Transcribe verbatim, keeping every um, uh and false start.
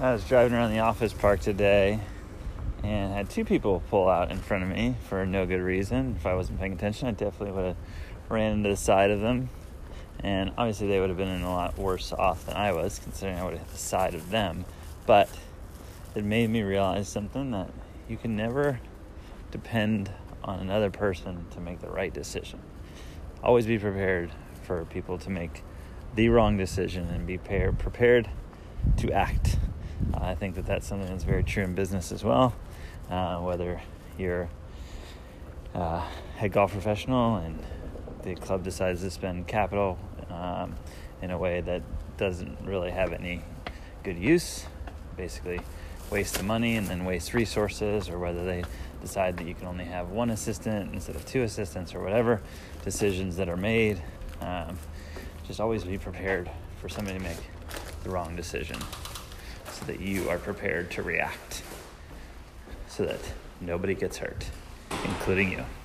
I was driving around the office park today and had two people pull out in front of me for no good reason. If I wasn't paying attention, I definitely would have ran into the side of them. And obviously they would have been in a lot worse off than I was, considering I would have hit the side of them. But it made me realize something, that you can never depend on another person to make the right decision. Always be prepared for people to make the wrong decision and be prepared, prepared to act. Uh, I think that that's something that's very true in business as well. Uh, whether you're a head golf professional and the club decides to spend capital um, in a way that doesn't really have any good use, basically waste the money and then waste resources, or whether they decide that you can only have one assistant instead of two assistants, or whatever decisions that are made. Um, just always be prepared for somebody to make the wrong decision, so that you are prepared to react, so that nobody gets hurt, including you.